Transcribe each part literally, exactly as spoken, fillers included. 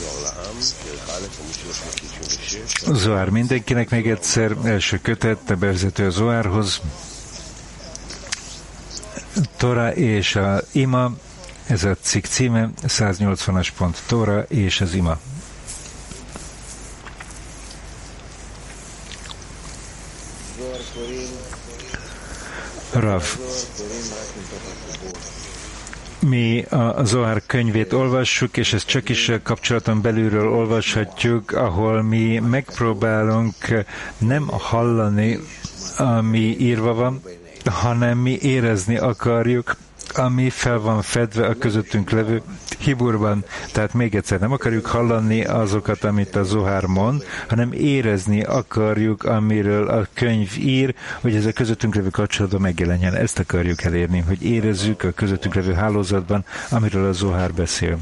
Zohar mindenkinek még egyszer, első kötet, a bevezető a Zoharhoz. Tora és a ima, ez a cikk címe, száznyolcvanas pont, Tora és az ima. Rav. Mi a Zohar könyvét olvassuk, és ezt csak is kapcsolaton belülről olvashatjuk, ahol mi megpróbálunk nem hallani, ami írva van, hanem mi érezni akarjuk, ami fel van fedve a közöttünk levő hiburban. Tehát még egyszer, nem akarjuk hallani azokat, amit a Zohar mond, hanem érezni akarjuk, amiről a könyv ír, hogy ez a közöttünk levő kapcsolatban megjelenjen. Ezt akarjuk elérni, hogy érezzük a közöttünk levő hálózatban, amiről a Zohar beszél.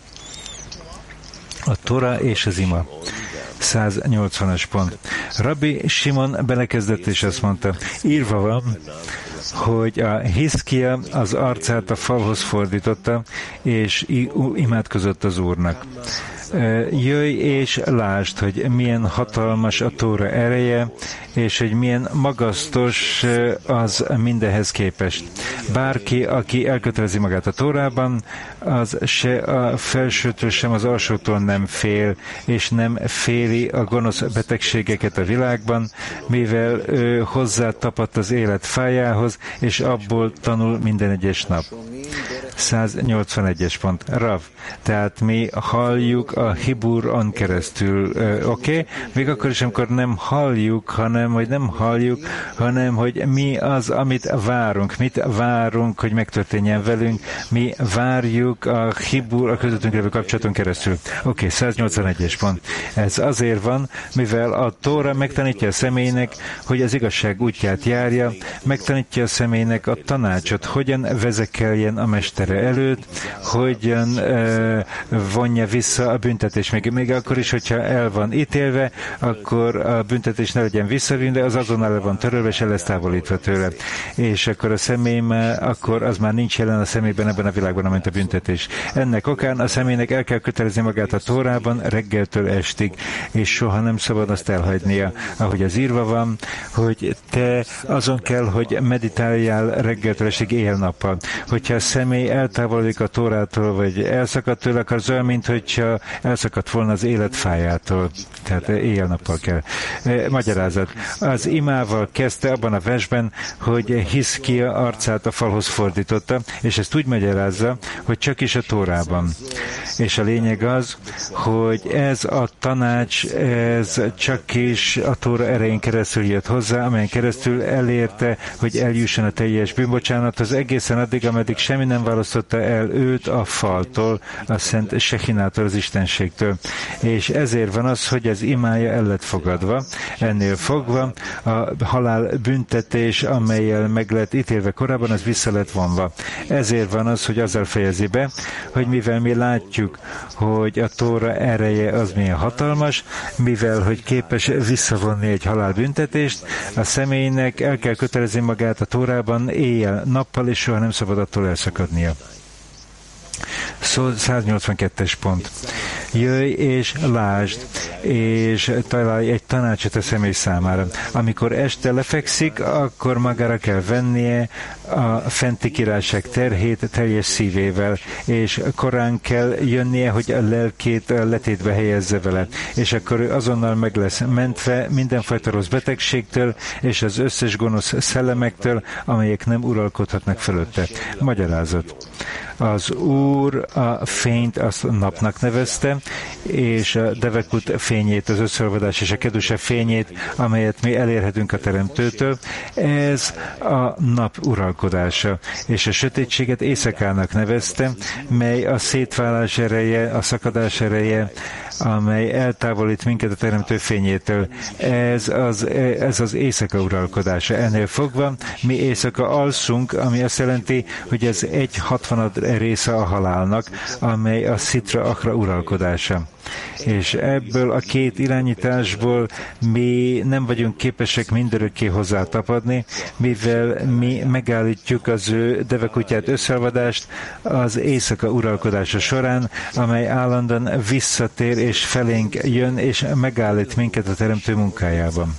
A Tora és az ima. száznyolcvanas pont. Rabbi Simon belekezdett, és azt mondta, írva van, hogy a Hiszkia az arcát a falhoz fordította, és imádkozott az Úrnak. Jöjj és lásd, hogy milyen hatalmas a Tóra ereje, és hogy milyen magasztos az mindenhez képest. Bárki, aki elkötelezi magát a Tórában, az se a felsőtől, sem az alsótól nem fél, és nem féli a gonosz betegségeket a világban, mivel ő hozzátapadt az élet fájához, és abból tanul minden egyes nap. száznyolcvanegyes pont. Rav. Tehát mi halljuk a hiburon keresztül, oké? Okay? Még akkor is, amikor nem halljuk, hanem, hogy nem halljuk, hanem, hogy mi az, amit várunk. Mit várunk, hogy megtörténjen velünk? Mi várjuk a hibur, a közöttünk levő kapcsolaton keresztül. Oké, okay, száznyolcvanegyes pont. Ez azért van, mivel a Tóra megtanítja a személynek, hogy az igazság útját járja, megtanítja a személynek a tanácsot, hogyan vezekeljen a mestere előtt, hogyan uh, vonja vissza a büntetés. Még, még akkor is, hogyha el van ítélve, akkor a büntetés ne legyen visszavindve, az azonnal el van törölve, és el lesz távolítva tőle. És akkor a személy már, akkor az már nincs jelen a személyben ebben a világban, amint a büntetés. Ennek okán a személynek el kell kötelezni magát a Tórában reggeltől estig, és soha nem szabad azt elhagynia. Ahogy az írva van, hogy te azon kell, hogy meditáljál reggeltől estig éjjel-nappal. Hogyha a személy eltávolodik a Tórától, vagy elszakad tőle, akkor az olyan, mint hogyha elszakadt volna az életfájától. Tehát éjjel-nappal kell. Magyarázat. Az imával kezdte abban a versben, hogy Hiszkia arcát a falhoz fordította, és ezt úgy magyarázza, hogy csak is a Tórában. És a lényeg az, hogy ez a tanács, ez csak is a Tóra erején keresztül jött hozzá, amelyen keresztül elérte, hogy eljusson a teljes bűnbocsánathoz, egészen addig, ameddig semmi nem választotta el őt a faltól, a szent Sehinától, az Istenségtől. És ezért van az, hogy az imája el lett fogadva. Ennél fogva a halál büntetés, amellyel meg lett ítélve korábban, az vissza lett vonva. Ezért van az, hogy azzal fejezi be, hogy mivel mi látjuk, hogy a Tóra ereje az milyen hatalmas, mivel hogy képes visszavonni egy halálbüntetést, a személynek el kell kötelezni magát a Tórában éjjel, nappal, és soha nem szabad attól elszakadnia. Szó száznyolcvankettes pont. Jöjj és lásd, és találj egy tanácsot a személy számára. Amikor este lefekszik, akkor magára kell vennie a fenti királyság terhét teljes szívével, és korán kell jönnie, hogy a lelkét letétbe helyezze vele, és akkor ő azonnal meg lesz mentve mindenfajta rossz betegségtől, és az összes gonosz szellemektől, amelyek nem uralkodhatnak fölötte. Magyarázat. Az Úr a fényt azt napnak nevezte, és a Devekut fényét, az összeolvadás és a Keduse fényét, amelyet mi elérhetünk a Teremtőtől, ez a nap uralkodása, és a sötétséget éjszakának nevezte, mely a szétválás ereje, a szakadás ereje, amely eltávolít minket a Teremtő fényétől. Ez az, ez az éjszaka uralkodása. Ennél fogva mi éjszaka alszunk, ami azt jelenti, hogy ez egy hatvanad része a halálnak, amely a Szitra Achra uralkodása. És ebből a két irányításból mi nem vagyunk képesek mindörökké hozzátapadni, mivel mi megállítjuk az ő devekutyát összeolvadást az éjszaka uralkodása során, amely állandóan visszatér és felénk jön, és megállít minket a teremtő munkájában.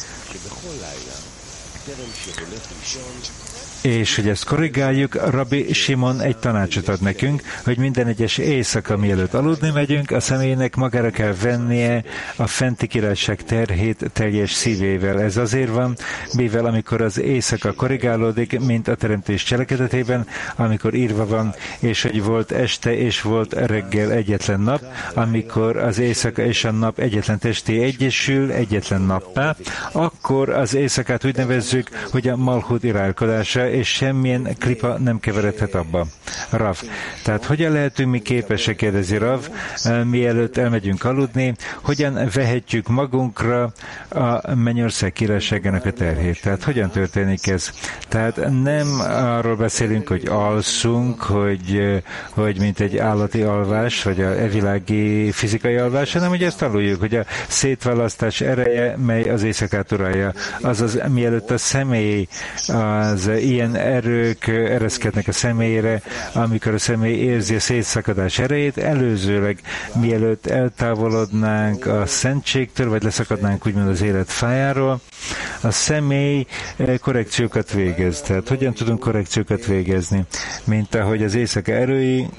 És hogy ezt korrigáljuk, Rabbi Simon egy tanácsot ad nekünk, hogy minden egyes éjszaka, mielőtt aludni megyünk, a személynek magára kell vennie a fenti királyság terhét teljes szívével. Ez azért van, mivel amikor az éjszaka korrigálódik, mint a teremtés cselekedetében, amikor írva van, és hogy volt este és volt reggel egyetlen nap, amikor az éjszaka és a nap egyetlen testé egyesül, egyetlen nappá, akkor az éjszakát úgy nevezzük, hogy a Malchut iránykodása, és semmilyen klipa nem keveredhet abba. Rav. Tehát hogyan lehetünk mi képesek, kérdezi Rav, mielőtt elmegyünk aludni, hogyan vehetjük magunkra a Mennyország királyságának a terhét. Tehát hogyan történik ez? Tehát nem arról beszélünk, hogy alszunk, hogy, hogy mint egy állati alvás, vagy a evilági fizikai alvás, hanem hogy ezt tanuljuk, hogy a szétválasztás ereje, mely az éjszakát uralja. Azaz, mielőtt a személy az ilyen erők ereszkednek a személyre, amikor a személy érzi a szétszakadás erejét, előzőleg, mielőtt eltávolodnánk a szentségtől, vagy leszakadnánk úgymond az élet fájáról, a személy korrekciókat végez. Tehát hogyan tudunk korrekciókat végezni? Mint ahogy az éjszaka erői,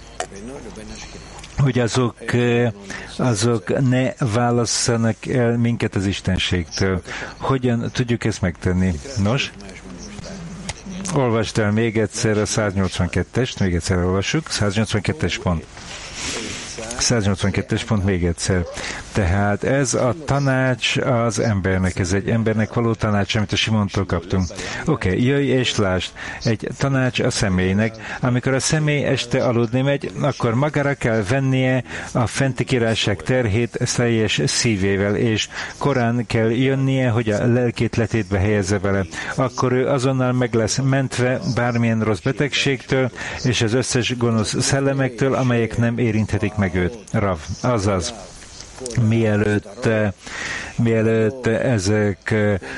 hogy azok, azok ne válasszanak el minket az Istenségtől. Hogyan tudjuk ezt megtenni? Nos? Olvasd el még egyszer a száznyolcvankettest, még egyszer olvassuk, száznyolcvankettes pont. száznyolcvankettes pont még egyszer. Tehát ez a tanács az embernek, ez egy embernek való tanács, amit a Simontól kaptunk. Oké, okay, jöjj és lásd, egy tanács a személynek. Amikor a személy este aludni megy, akkor magára kell vennie a fenti királyság terhét teljes szívével, és korán kell jönnie, hogy a lelkét letétbe helyezze vele. Akkor ő azonnal meg lesz mentve bármilyen rossz betegségtől, és az összes gonosz szellemektől, amelyek nem érinthetik meg őt. Rav, azaz. Mielőtt, mielőtt ezek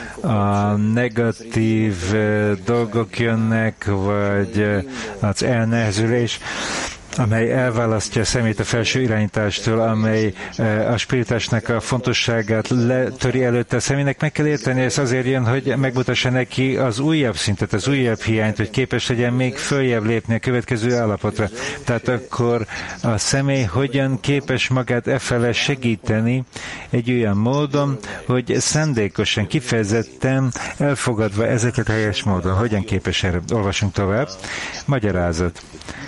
a negatív dolgok jönnek, vagy az elnehezülés, amely elválasztja a szemét a felső irányítástól, amely a spiritásnak a fontosságát letöri előtte a személynek. Meg kell érteni, ez azért jön, hogy megmutassa neki az újabb szintet, az újabb hiányt, hogy képes legyen még följebb lépni a következő állapotra. Tehát akkor a személy hogyan képes magát efele segíteni egy olyan módon, hogy szándékosan, kifejezetten elfogadva ezeket helyes módon. Hogyan képes erre? Olvasunk tovább. Magyarázat.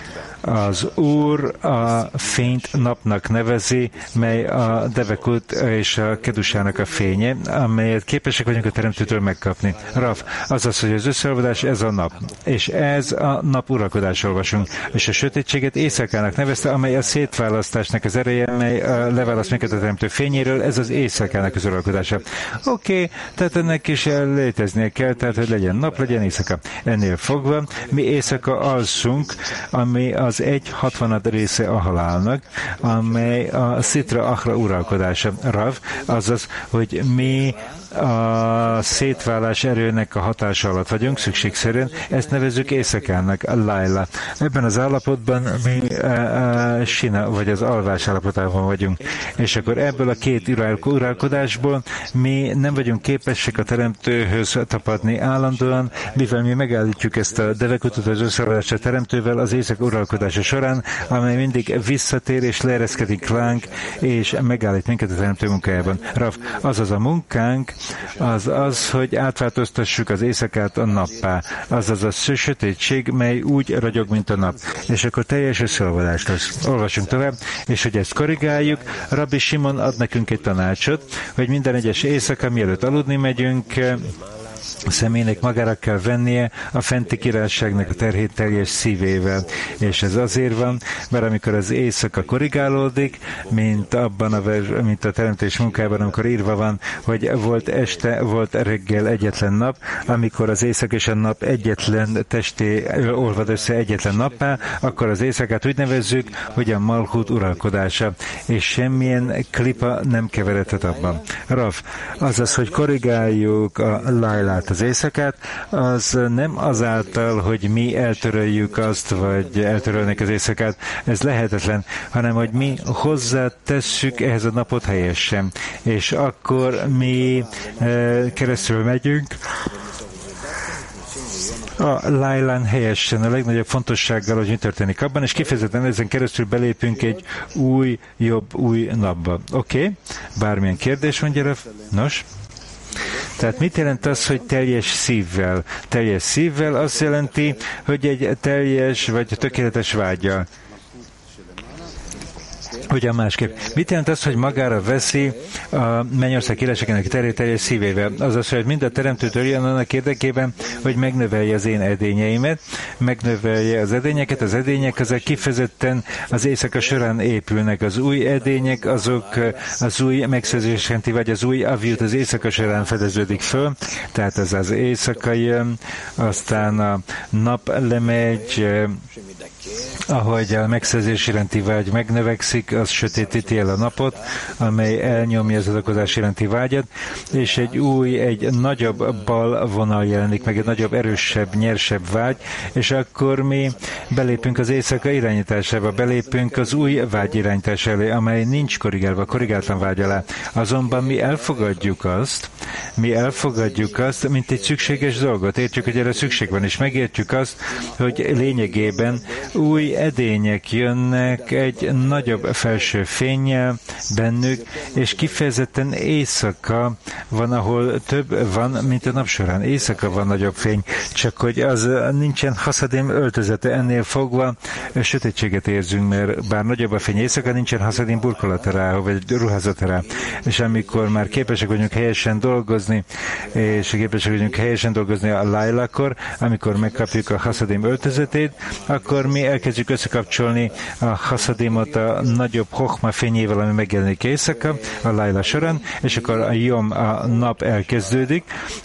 Az Úr a fényt napnak nevezi, mely a Devekut és a Kedusának a fénye, amelyet képesek vagyunk a Teremtőtől megkapni. Rav, azaz, hogy az összeolvadás ez a nap, és ez a nap uralkodás olvasunk, és a sötétséget éjszakának nevezte, amely a szétválasztásnak az ereje, mely leválaszt minket a Teremtő fényéről, ez az éjszakának az uralkodása. Oké, okay, tehát ennek is léteznie kell, tehát hogy legyen nap, legyen éjszaka. Ennél fogva mi éjszaka alszunk, ami az egy hatvanad része a halálnak, amely a Szitra Achra uralkodása. Rav, azaz, hogy mi a szétválás erőnek a hatása alatt vagyunk, szükségszerűen, ezt nevezzük éjszakának, a Laila. Ebben az állapotban mi a, a sina, vagy az alvás állapotában vagyunk. És akkor ebből a két uralkodásból mi nem vagyunk képesek a Teremtőhöz tapadni állandóan, mivel mi megállítjuk ezt a devekutot az összeolvadást a Teremtővel az éjszak uralkodása során, amely mindig visszatér és leereszkedik ránk, és megállít minket a Teremtő munkájában. Rav, azaz a munkánk, az az, hogy átváltoztassuk az éjszakát a nappá. Azaz a sötétség, mely úgy ragyog, mint a nap. És akkor teljes összeolvadás lesz. Olvasunk tovább, és hogy ezt korrigáljuk, Rabbi Simon ad nekünk egy tanácsot, hogy minden egyes éjszaka, mielőtt aludni megyünk, a személynek magára kell vennie a fenti királyságnak a terhét teljes szívével. És ez azért van, mert amikor az éjszaka korrigálódik, mint abban a, mint a teremtés munkában, amikor írva van, hogy volt este, volt reggel egyetlen nap, amikor az éjszak és a nap egyetlen testé olvad össze egyetlen nappá, akkor az éjszakát úgy nevezzük, hogy a Malchut uralkodása, és semmilyen klipa nem keveredhet abban. Raf, azaz, hogy korrigáljuk a Lailát, az éjszakát, az nem azáltal, hogy mi eltöröljük azt, vagy eltörölnek az éjszakát, ez lehetetlen, hanem hogy mi hozzátesszük ehhez a napot helyesen. És akkor mi e, keresztül megyünk a Lailán helyesen, a legnagyobb fontossággal, hogy mi történik abban, és kifejezetten ezen keresztül belépünk egy új, jobb, új napba. Oké? Okay? Bármilyen kérdés van, gyere? Nos? Tehát mit jelent az, hogy teljes szívvel? Teljes szívvel azt jelenti, hogy egy teljes vagy tökéletes vággyal. Ugyan másképp. Mit jelent az, hogy magára veszi a mennyország királyságának terét teljes szívével? Azaz, hogy mind a teremtő törjön annak érdekében, hogy megnövelje az én edényeimet, megnövelje az edényeket. Az edények azok kifejezetten az éjszaka során épülnek. Az új edények azok az új megszerzésenti, vagy az új aviut az éjszaka során fedeződik föl. Tehát ez az éjszaka jön, aztán a nap lemegy, ahogy a megszerzés iránti vágy megnövekszik, az sötétíti el a napot, amely elnyomja az adakozás iránti vágyat, és egy új, egy nagyobb bal vonal jelenik meg, egy nagyobb, erősebb, nyersebb vágy, és akkor mi belépünk az éjszaka irányításába, belépünk az új vágy irányítás elé, amely nincs korrigálva, korrigáltan vágy alá. Azonban mi elfogadjuk azt, mi elfogadjuk azt, mint egy szükséges dolgot. Értjük, hogy erre szükség van, és megértjük azt, hogy lényegében új edények jönnek egy nagyobb felső fénnyel bennük, és kifejezetten éjszaka van, ahol több van, mint a nap során. Éjszaka van nagyobb fény, csak hogy az nincsen haszadém öltözete, ennél fogva sötétséget érzünk, mert bár nagyobb a fény éjszaka, nincsen haszadém burkolata rá, vagy ruházata rá. És amikor már képesek vagyunk helyesen dolgozni, és képesek vagyunk helyesen dolgozni a Lailakor, amikor megkapjuk a haszadém öltözetét, akkor mi elkezdjük összekapcsolni a haszadémot a nagyobb hochma fényével, ami megjelenik éjszaka a Laila során, és akkor a Jom, a nap elkezdődik,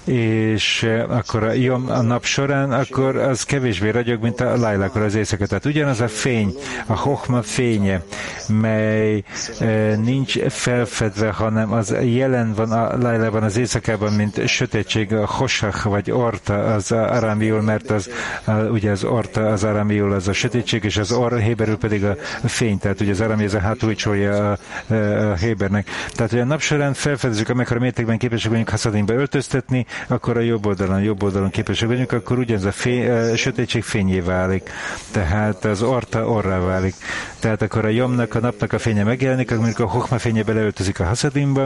és akkor a Jom a nap során, akkor az kevésbé ragyog, mint a Lailakor az éjszaka. Tehát ugyanaz a fény, a hochma fénye, mely e, nincs felfedve, hanem az jelen van a Lailában, az éjszakában, mint sötétség, a hosach vagy orta, az arámiul, mert az, a, ugye az orta, az arámiul, az a sötétség, és az or, héberül pedig a fény, tehát ugye az arámi, ez a hátulcsója a, a, a hébernek. Tehát, hogy a nap során felfedezzük, amekkora mértékben képesek vagyunk haszadénbe öltöztetni, akkor a jobb oldalon, jobb oldalon képesek vagyunk, akkor ugyanaz a, fény, a sötétség fényé válik. Tehát az orta orrá válik. Tehát akkor a Jomnak, a napnak a fénye megjelenik, amikor a Hochma fénye beleöltözik a haszadénba,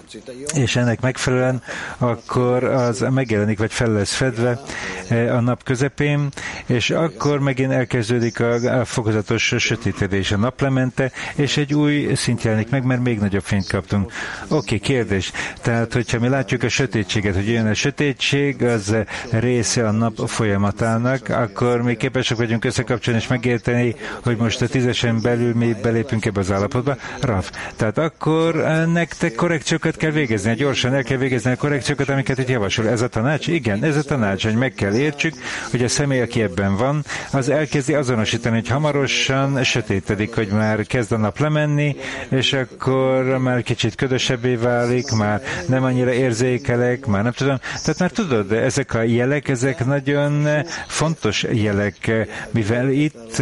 és ennek megfelelően akkor az megjelenik, vagy fel lesz fedve a nap közepén, és akkor megint elkezdődik a, a fokozatos sötétedés a naplemente, és egy új szint jelenik meg, mert még nagyobb fényt kaptunk. Oké, okay, kérdés. Tehát, hogyha mi látjuk a sötétséget, hogy jön a sötétség, az része a nap folyamatának, akkor mi képesek vagyunk összekapcsolni és megérteni, hogy most a tízesen belül mi belépünk ebbe az állapotba. Raf. Tehát akkor nektek korrekciókat kell végezni, gyorsan el kell végezni a korrekciókat, amiket itt javasol. Ez a tanács? Igen, ez a tanács, hogy meg kell értsük, hogy a személy, aki ebben van, az elkezdi azonosítani, hogy hamarosan sötétedik, hogy már kezd a nap lemenni, és akkor már kicsit ködösebbé válik, már nem annyira érzékelek, már nem tudom. Tehát már tudod, ezek a jelek, ezek nagyon fontos jelek, mivel itt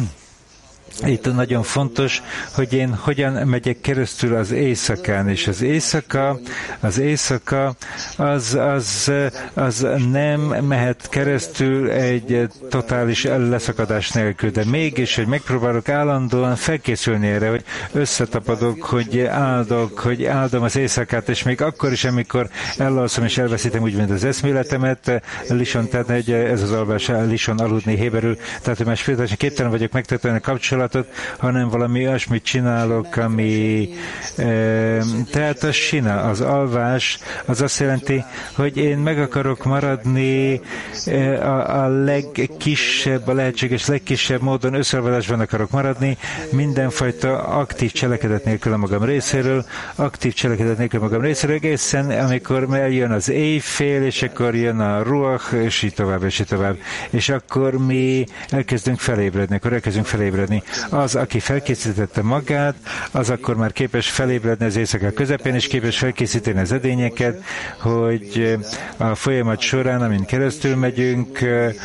Itt nagyon fontos, hogy én hogyan megyek keresztül az éjszakán, és az éjszaka, az éjszaka az, az, az nem mehet keresztül egy totális leszakadás nélkül, de mégis, hogy megpróbálok állandóan felkészülni erre, hogy összetapadok, hogy áldok, hogy áldom az éjszakát, és még akkor is, amikor elalszom és elveszítem úgymond az eszméletemet, lison, tehát ez az alvás, lison aludni héberül, tehát hogy más képtelen vagyok megtartani a kapcsolatot, kapcsolatot, hanem valami olyasmit csinálok, ami e, tehát a sina, az alvás, az azt jelenti, hogy én meg akarok maradni e, a, a legkisebb, a lehetséges legkisebb módon összeolvadásban akarok maradni, mindenfajta aktív cselekedet nélkül a magam részéről, aktív cselekedet nélkül a magam részéről, egészen amikor eljön az éjfél, és akkor jön a ruach, és így tovább, és így tovább. És akkor mi elkezdünk felébredni, akkor elkezdünk felébredni. Az, aki felkészítette magát, az akkor már képes felébredni az éjszaka közepén, és képes felkészíteni az edényeket, hogy a folyamat során, amin keresztül megyünk,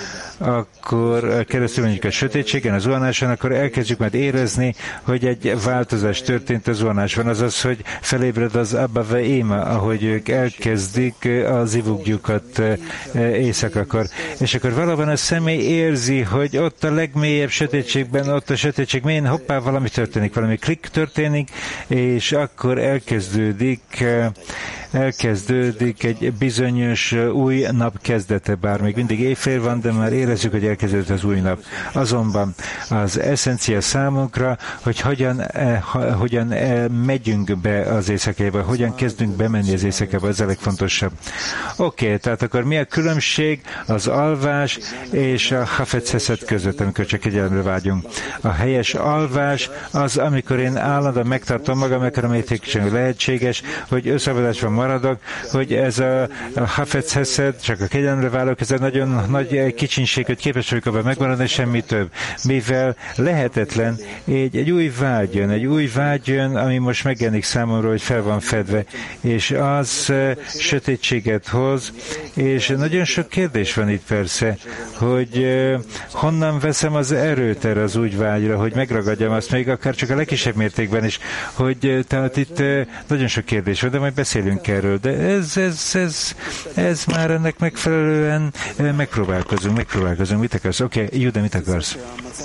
akkor keresztül megyünk a sötétségen, az zuhanáson, akkor elkezdjük majd érezni, hogy egy változás történt a zuhanásban, azaz, hogy felébred az Abba ve Éma, ahogy ők elkezdik az ivugjukat éjszakakor. És akkor valóban a személy érzi, hogy ott a legmélyebb sötétségben, ott a sötétség mélyén, hoppá, valami történik, valami klik történik, és akkor elkezdődik elkezdődik egy bizonyos új nap kezdete, bár még mindig éjfél van, de már érezzük, hogy elkezdődött az új nap. Azonban az eszencia számunkra, hogy hogyan, eh, hogyan eh, megyünk be az éjszakába, hogyan kezdünk bemenni az éjszakába, ez a legfontosabb. Oké, okay, tehát akkor mi a különbség az alvás és a hafetz heszed között, amikor csak egyelemre vágyunk? A helyes alvás az, amikor én állandóan megtartom magam, amikor amelyik lehetséges, hogy összeolvadásban maradok, hogy ez a, a hafetz heszed, csak a kegyelemre válok, ez egy nagyon nagy kicsinség, hogy képes vagyok abban megmaradni, semmi több. Mivel lehetetlen, egy, egy új vágy jön, egy új vágy jön, ami most megjelenik számomra, hogy fel van fedve, és az uh, sötétséget hoz, és nagyon sok kérdés van itt persze, hogy uh, honnan veszem az erőt erre az úgy vágyra, hogy megragadjam azt, még akár csak a legkisebb mértékben is, hogy uh, tehát itt uh, nagyon sok kérdés van, de majd beszélünk erről, de ez, ez, ez, ez már ennek megfelelően uh, megpróbálkozunk, megpróbálkozunk. Mit akarsz? Oké, okay, Jude, mit akarsz?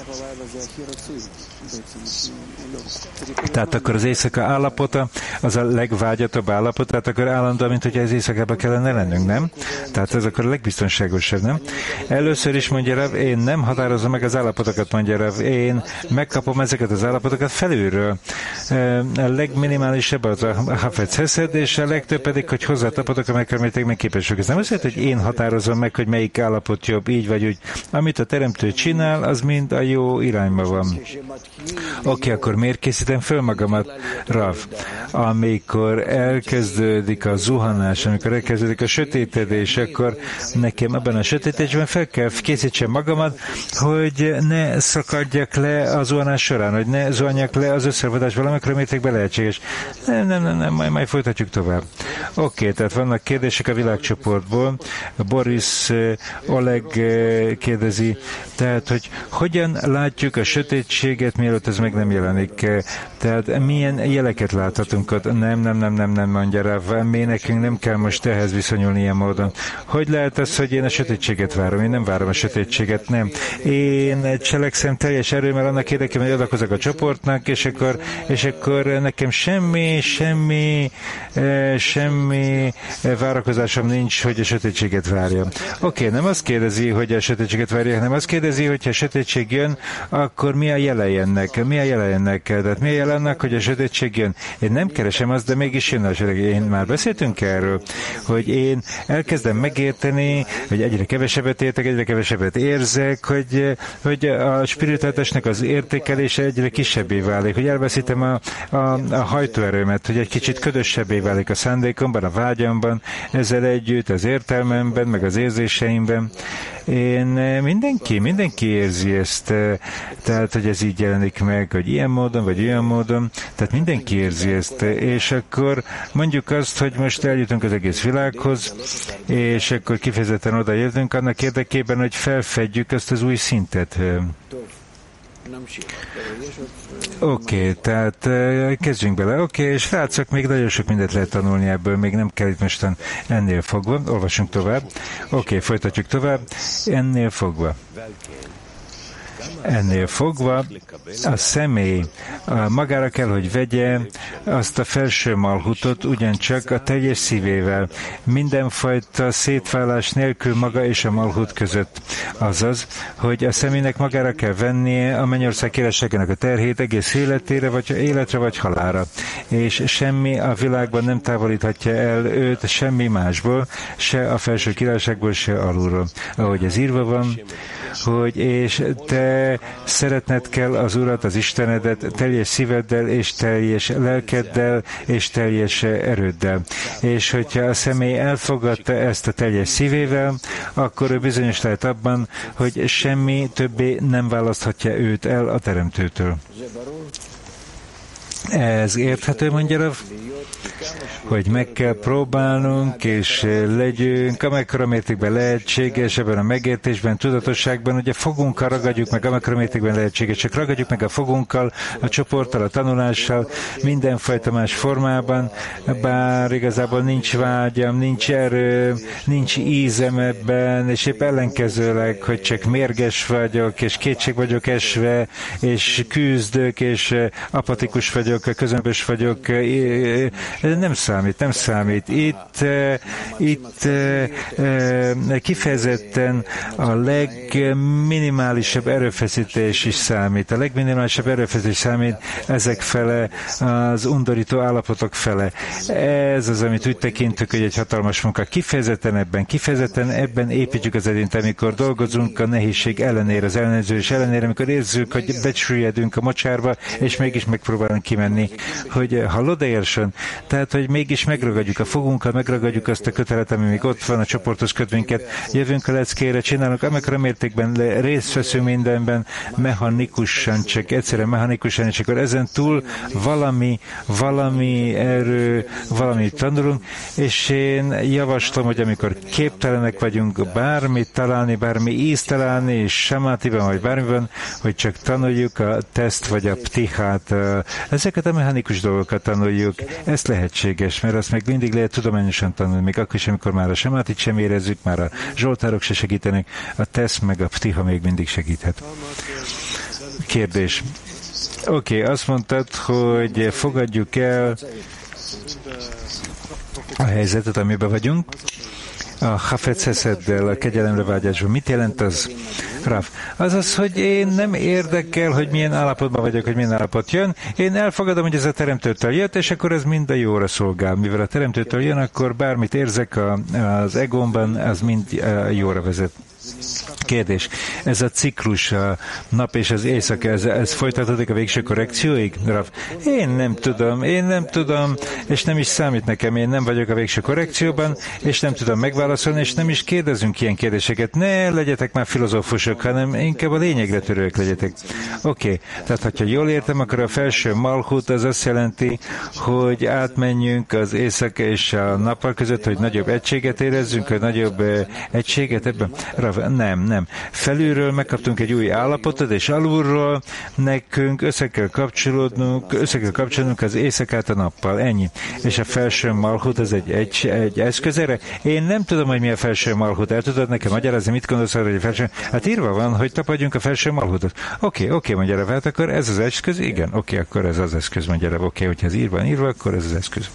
Tehát akkor az éjszaka állapota, az a legvágyatabb állapot, tehát akkor állandóan, mint hogy az éjszakában kellene lennünk, nem? Tehát ez akkor a legbiztonságosabb, nem? Először is mondja Rav, én nem határozom meg az állapotokat, mondja Rav, én megkapom ezeket az állapotokat felülről. A legminimálisabb az a hafetz heszed, és a legtöbb pedig, hogy hozzátapadok, amikor még meg képesek. Ez nem azt jelenti, hogy én határozom meg, hogy melyik állapot jobb, így vagy úgy. Amit a teremtő csinál, az mind a jó irányba van. Oké, okay, akkor miért készítem föl magamat, Rav? Amikor elkezdődik a zuhanás, amikor elkezdődik a sötétedés, akkor nekem ebben a sötétedésben fel kell készítsem magamat, hogy ne szakadjak le a zuhanás során, hogy ne zuhanjak le az összeolvadásban, amikor mértékben lehetséges. Nem, nem, nem, nem majd, majd folytatjuk tovább. Oké, okay, tehát vannak kérdések a világcsoportból. Boris Oleg kérdezi, tehát, hogy hogyan látjuk a sötétséget, mielőtt ez meg nem jelenik. Tehát milyen jeleket láthatunk ott? Nem, nem, nem, nem, nem, mondja rá. Mi nekünk nem kell most ehhez viszonyulni ilyen módon. Hogy lehet az, hogy én a sötétséget várom? Én nem várom a sötétséget, nem. Én cselekszem teljes erőmmel annak érdekében, hogy adakozok a csoportnak, és akkor, és akkor nekem semmi, semmi, semmi várakozásom nincs, hogy a sötétséget várjam. Oké, okay, nem azt kérdezi, hogy a sötétséget várja, hanem azt kérdezi, hogy ha a sötétség jön, akkor mi a jele ennek? Mi a jele ennek? Tehát mi a jele annak, hogy a sötétség jön? Én nem keresem azt, de mégis jön a sötétség. Én már beszéltünk erről, hogy én elkezdem megérteni, hogy egyre kevesebbet értek, egyre kevesebbet érzek, hogy, hogy a spiritualitásnak az értékelése egyre kisebbé válik, hogy elveszítem a, a, a hajtóerőmet, hogy egy kicsit ködösebbé válik a szándékomban, a vágyamban, ezzel együtt az értelmemben, meg az érzéseimben. Én mindenki, mindenki érzi ezt, tehát, hogy ez így jelenik meg, hogy ilyen módon, vagy olyan módon, tehát mindenki érzi ezt, és akkor mondjuk azt, hogy most eljutunk az egész világhoz, és akkor kifejezetten odaértünk annak érdekében, hogy felfedjük ezt az új szintet. Oké, okay, tehát uh, kezdjünk bele. Oké, okay, és srácok, még nagyon sok mindent lehet tanulni ebből, még nem kell itt mostan ennél fogva. Olvasunk tovább. Oké, okay, folytatjuk tovább. Ennél fogva. Ennél fogva a személy magára kell, hogy vegye azt a felső malhutot ugyancsak a teljes szívével, mindenfajta szétválás nélkül maga és a malhut között. Azaz, hogy a személynek magára kell vennie a mennyország királyságának a terhét egész életére, vagy életre, vagy halálra. És semmi a világban nem távolíthatja el őt semmi másból, se a felső királyságból, se alulról. Ahogy ez írva van, hogy és te szeretned kell az Urat, az Istenedet teljes szíveddel, és teljes lelkeddel, és teljes erőddel. És hogyha a személy elfogadta ezt a teljes szívével, akkor ő bizonyos lehet abban, hogy semmi többé nem választhatja őt el a Teremtőtől. Ez érthető, mondja Rav? Hogy meg kell próbálnunk, és legyünk, amekkora mértékben lehetséges ebben a megértésben, tudatosságban, ugye fogunkkal ragadjuk meg, amekkora mértékben lehetséges, csak ragadjuk meg a fogunkkal, a csoporttal, a tanulással, mindenfajta más formában, bár igazából nincs vágyam, nincs erő, nincs ízem ebben, és épp ellenkezőleg, hogy csak mérges vagyok, és kétség vagyok esve, és küzdök, és apatikus vagyok, közömbös vagyok, nem számít, nem számít. Itt, itt kifejezetten a legminimálisabb erőfeszítés is számít. A legminimálisabb erőfeszítés számít ezek fele, az undorító állapotok fele. Ez az, amit úgy tekintünk, hogy egy hatalmas munka. Kifejezetten ebben, kifejezetten ebben építjük az edényt, amikor dolgozunk a nehézség ellenére, az ellenőrzés ellenére, amikor érzünk, hogy becsüljedünk a mocsárba, és mégis megpróbálunk kimenni, hogy hallod, Érson? Tehát, hogy mégis megragadjuk a fogunkkal, megragadjuk azt a kötelet, ami még ott van, a csoporthoz köt minket, jövünk a leckére, csinálunk, amekkora mértékben részt veszünk mindenben, mechanikusan, csak egyszerűen mechanikusan, és akkor ezen túl valami, valami erő, valamit tanulunk, és én javaslom, hogy amikor képtelenek vagyunk bármit találni, bármi ízt találni, és samátiban, vagy bármiben, hogy csak tanuljuk a teszt, vagy a ptichát, ezeket a mechanikus dolgokat tanuljuk. Ez lehetséges, mert azt még mindig lehet tudományosan tanulni, még akkor is, amikor már a samátit sem érezzük, már a zsoltárok se segítenek, a teszt meg a ptiha még mindig segíthet. Kérdés. Oké, okay, azt mondtad, hogy fogadjuk el a helyzetet, amiben vagyunk, a hafetz heszeddel, a kegyelemre vágyásban. Mit jelent az? Rav. Az az, hogy én nem érdekel, hogy milyen állapotban vagyok, hogy milyen állapot jön. Én elfogadom, hogy ez a Teremtőtől jött, és akkor ez mind a jóra szolgál. Mivel a Teremtőtől jön, akkor bármit érzek a, az egómban, az mind a jóra vezet. Kérdés. Ez a ciklus, a nap és az éjszaka, ez, ez folytatódik a végső korrekcióig? Rav? Én nem tudom, én nem tudom, és nem is számít nekem, én nem vagyok a végső korrekcióban, és nem tudom megválaszolni, és nem is kérdezünk ilyen kérdéseket. Ne legyetek már filozófusok, hanem inkább a lényegre törők legyetek. Oké, okay. Tehát, ha jól értem, akkor a felső malhut az azt jelenti, hogy átmenjünk az éjszaka és a nappal között, hogy nagyobb egységet érezzünk, hogy nagyobb uh, egységet ebben. Rav, nem, nem. Felülről megkaptunk egy új állapotot, és alulról nekünk össze kell kapcsolódnunk, össze kell kapcsolódnunk az éjszakát a nappal. Ennyi. És a felső malhut az egy, egy, egy eszköz erre. Én nem tudom, hogy mi a felső malhut. El tudod nekem magyarázni, mit gondolsz arra, hogy a felső... Hát írva van, hogy tapadjunk a felső malhutot. Oké, okay, oké, okay, mondja, hát akkor ez az eszköz? Igen, oké, okay, akkor ez az eszköz, mondja, oké, okay, hogyha ez írva van írva, akkor ez az eszköz.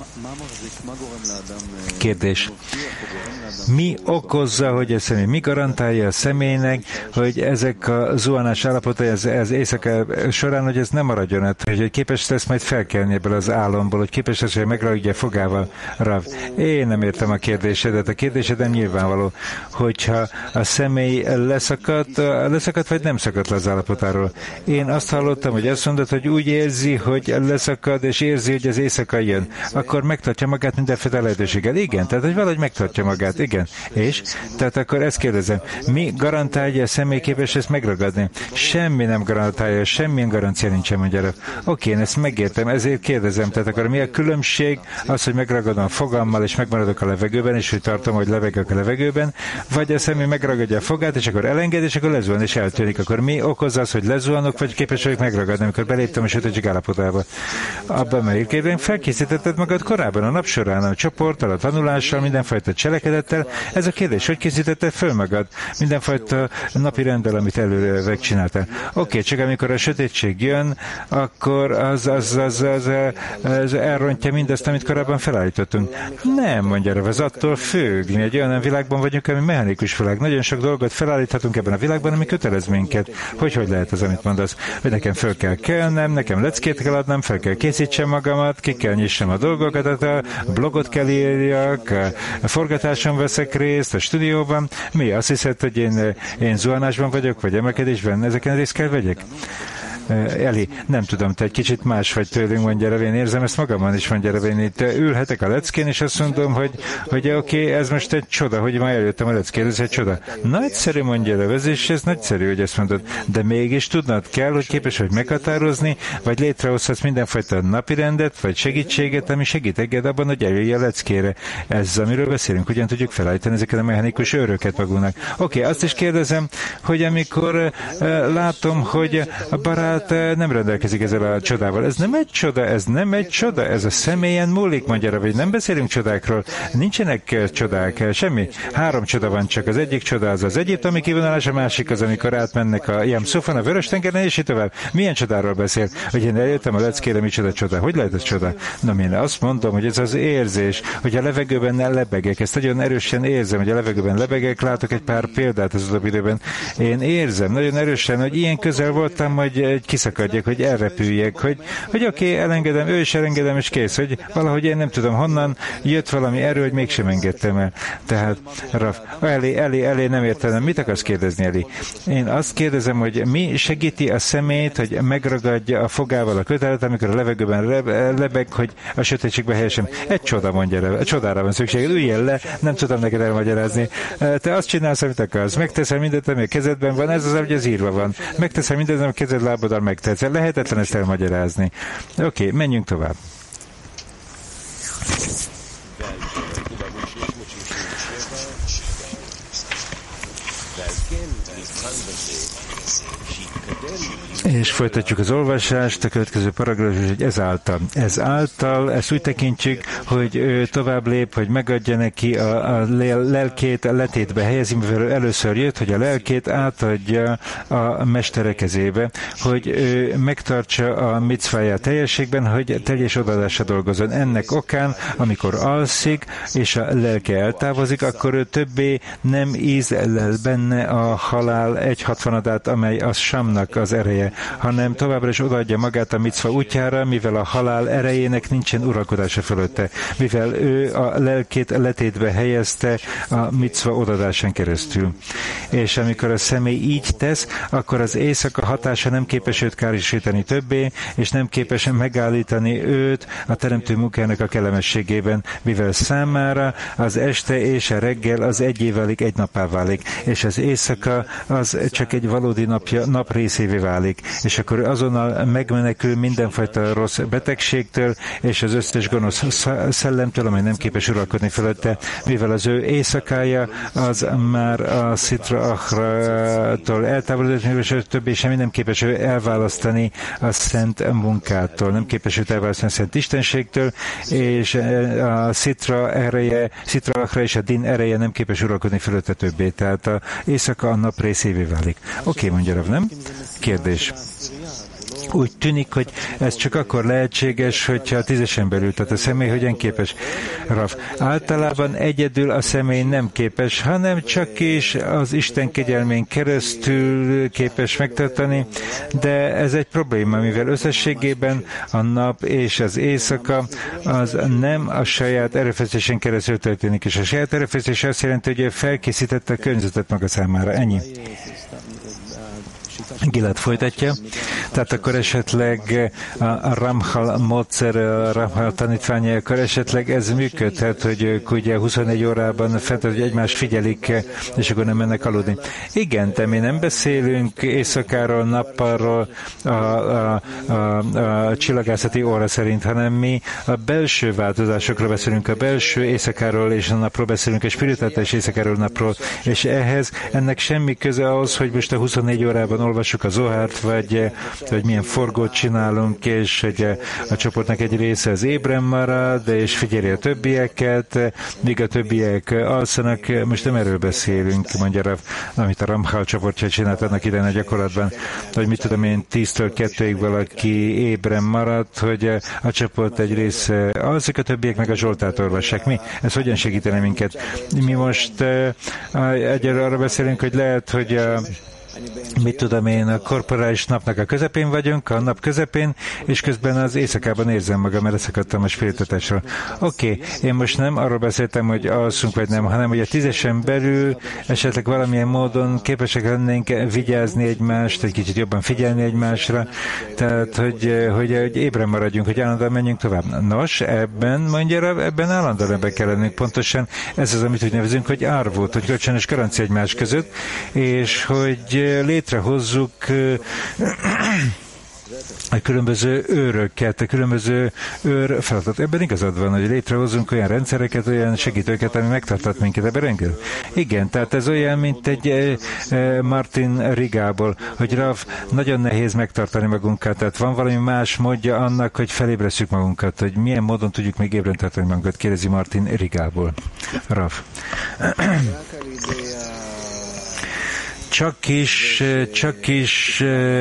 Kérdés. Mi okozza, hogy a személy, mi garantálja a személynek, hogy ezek a zuhanás állapotai az, az éjszaka során, hogy ez nem maradjon át, hogy képes lesz majd felkelni ebből az álomból, hogy képes lesz, hogy megragadja fogával. Rav, én nem értem a kérdésedet. A kérdésedem nyilvánvaló, hogyha a személy leszakadt, leszakadt vagy nem szakadt le az állapotáról. Én azt hallottam, hogy azt mondod, hogy úgy érzi, hogy leszakad, és érzi, hogy az éjszaka jön, akkor megtartja magát mindenféle lehetőséggel. Igen, tehát hogy valahogy megtartja magát. Igen. És? Tehát akkor ezt kérdezem. Mi garantálja a személy képes ezt megragadni? Semmi nem garantálja, semmilyen garancia nincsen, mondja. Oké, okay, én ezt megértem, ezért kérdezem. Tehát akkor mi a különbség? Az, hogy megragadom a fogammal, és megmaradok a levegőben, és hogy tartom, hogy levegök a levegőben, vagy a személy megragadja a fogát, és akkor elenged, és akkor lezuhan, és eltűnik. Akkor mi okozza az, hogy lezuhanok, vagy képes vagyok megragadni, amikor beléptem a sötétség állapotába? Abban megérkezem, felkészítetted magad korábban, a nap során, a csoporttal, a tanulással, mindenfajta cselekedettel. Ez a kérdés, hogy készítetted föl magad? mindenfajta napi rendel, amit előre megcsináltál. Oké, okay, csak amikor a sötétség jön, akkor az, az, az, az, az elrontja mindezt, amit korábban felállítottunk. Nem, mondja Rav, ez attól függ. Mi egy olyan világban vagyunk, ami mechanikus világ. Nagyon sok dolgot felállíthatunk ebben a világban, ami kötelez minket. Hogy hogy lehet az, amit mondasz? Hogy nekem föl kell kelnem, nekem leckét kell adnom, fel kell készítsem magamat, ki kell nyissam a dolgokat, a blogot kell írjak, a forgatáson veszek részt, a stúdióban. Mi? Azt hiszed, hogy én, én zuhanásban vagyok, vagy emelkedésben? Ezeken részt kell vegyek? Eli, nem tudom, te egy kicsit más vagy tőlünk, mondja Rav, én érzem ezt magamon is, mondja Rav, én itt ülhetek a leckén, és azt mondom, hogy, hogy oké, okay, ez most egy csoda, hogy ma eljöttem a leckén, ez egy csoda. Nagyszerű, mondja Rav, ez is ez nagyszerű, hogy ezt mondod, de mégis tudnod kell, hogy képes vagy meghatározni, vagy létrehozhatsz mindenfajta napirendet, vagy segítséget, ami segít enged abban, hogy eljöjj a leckére. Ez, amiről beszélünk, hogyan tudjuk felállítani ezeket a mechanikus őröket magunknak. Oké, okay, azt is kérdezem, hogy amikor uh, látom, hogy a barát nem rendelkezik ezzel a csodával. Ez nem egy csoda, ez nem egy csoda, ez a személyen múlik, mondja Rav, hogy nem beszélünk csodákról. Nincsenek csodák, semmi. Három csoda van csak. Az egyik csoda az az egyiptomi kivonulás, a másik az, amikor átmennek a Jam Szufon, a Vörös-tengeren, és így tovább. Milyen csodáról beszél? Hogy én eljöttem a leckére, micsoda csoda. Hogy lehet ez csoda? Na, én azt mondom, hogy ez az érzés, hogy a levegőben ne lebegek. Ezt nagyon erősen érzem, hogy a levegőben lebegek. Látok egy pár példát az utóbbi időben. Én érzem nagyon erősen, hogy ilyen közel voltam, hogy kiszakadjak, hogy elrepüljek, hogy, hogy oké, okay, elengedem, ő is elengedem, és kész, hogy valahogy én nem tudom honnan, jött valami erő, hogy mégsem engedtem el. Tehát, Raf, Eli, Eli, Eli, nem értem, mit akarsz kérdezni, Eli? Én azt kérdezem, hogy mi segíti a szemét, hogy megragadja a fogával a kötelet, amikor a levegőben lebeg, hogy a sötétségbe helyesen. Egy csoda, mondja le, egy csodára van szükséged, üljél le, nem tudom neked elmagyarázni. Te azt csinálsz, amit akarsz, megteszel mindent, ami a kezedben van, ez az, hogy az írva van. Megteszel mindent, ami a kezed lábadal megtetsz. Lehetetlen ezt elmagyarázni. Oké, okay, menjünk tovább. És folytatjuk az olvasást, a következő paragrafus, hogy ezáltal. Ezáltal, ezt úgy tekintjük, hogy ő tovább lép, hogy megadja neki a, a lelkét, a letétbe helyezi, mivel először jött, hogy a lelkét átadja a mestere kezébe, hogy ő megtartsa a micváját teljességben, hogy teljes odaadása dolgozzon. Ennek okán, amikor alszik, és a lelke eltávozik, akkor ő többé nem ízlel benne a halál egy hatvanadát, amely az Samnak az ereje, hanem továbbra is odaadja magát a micva útjára, mivel a halál erejének nincsen uralkodása fölötte, mivel ő a lelkét letétbe helyezte a micva odadásán keresztül. És amikor a személy így tesz, akkor az éjszaka hatása nem képes őt károsítani többé, és nem képes megállítani őt a teremtő munkának a kellemességében, mivel számára az este és a reggel az egyé válik, egy nappá válik, és az éjszaka az csak egy valódi napja, nap részévé válik, és akkor azonnal megmenekül mindenfajta rossz betegségtől, és az összes gonosz szellemtől, amely nem képes uralkodni fölötte, mivel az ő éjszakája az már a Szitra Achrától eltávolodott, és többé semmi nem képes ő elválasztani a szent munkától, nem képes őt elválasztani a szent istenségtől, és a Szitra ereje, Szitra Achra és a Din ereje nem képes uralkodni fölötte többé, tehát az éjszaka a nap részévé válik. Oké, okay, mondja Rav, nem? Kérdés. Úgy tűnik, hogy ez csak akkor lehetséges, hogyha a tízesen belül, tehát a személy hogyan képes. Rav, általában egyedül a személy nem képes, hanem csak is az Isten kegyelmén keresztül képes megtartani, de ez egy probléma, mivel összességében a nap és az éjszaka az nem a saját erőfeszítésen keresztül történik, és a saját erőfeszítés azt jelenti, hogy felkészítette a környezetet maga számára. Ennyi. Gilad folytatja. Tehát akkor esetleg a Ramchal módszer, a Ramchal tanítványa, akkor esetleg ez működhet, hogy ők ugye huszonegy órában fent, hogy egymást figyelik, és akkor nem mennek aludni. Igen, de mi nem beszélünk éjszakáról, nappalról, a, a, a, a csillagászati óra szerint, hanem mi a belső változásokról beszélünk, a belső éjszakáról és a napról beszélünk, a spirituális éjszakáról, napról, és ehhez ennek semmi köze ahhoz, hogy most a huszonegy órában olvasunk olvassuk a Zohárt, vagy hogy milyen forgót csinálunk, és hogy a csoportnak egy része az ébren marad, és figyeli a többieket, míg a többiek alszanak. Most nem erről beszélünk, mondja, amit a Ramchal csoportja csinált annak idején a gyakorlatban, hogy mit tudom én, tíztől kettőig valaki ébren maradt, hogy a csoport egy része alszik, a többiek meg a Zsoltát olvassák. Mi? Ez hogyan segítene minket? Mi most uh, egyre arra beszélünk, hogy lehet, hogy uh, mit tudom én, a korporális napnak a közepén vagyunk, a nap közepén, és közben az éjszakában érzem magam, mert leszakadtam a spiritatásról. Oké, okay, én most nem arról beszéltem, hogy alszunk vagy nem, hanem hogy a tízesen belül esetleg valamilyen módon képesek lennénk vigyázni egymást, egy kicsit jobban figyelni egymásra, tehát hogy, hogy, hogy ébren maradjunk, hogy állandóan menjünk tovább. Nos, ebben, mondja, ebben állandóan ebben kell lennünk. Pontosan ez az, amit úgy nevezünk, hogy árvót, hogy kölcsönös garancia egymás között, és hogy létrehozzuk a különböző őröket, a különböző őr feladat. Ebben igazad van, hogy létrehozunk olyan rendszereket, olyan segítőket, ami megtartat minket. Ebben engem? Igen, tehát ez olyan, mint egy Martin Rigából, hogy Rav, nagyon nehéz megtartani magunkat, tehát van valami más módja annak, hogy felébresztjük magunkat, hogy milyen módon tudjuk még ébren tartani magunkat, kérdezi Martin Rigából. Rav. Csak is, csak is,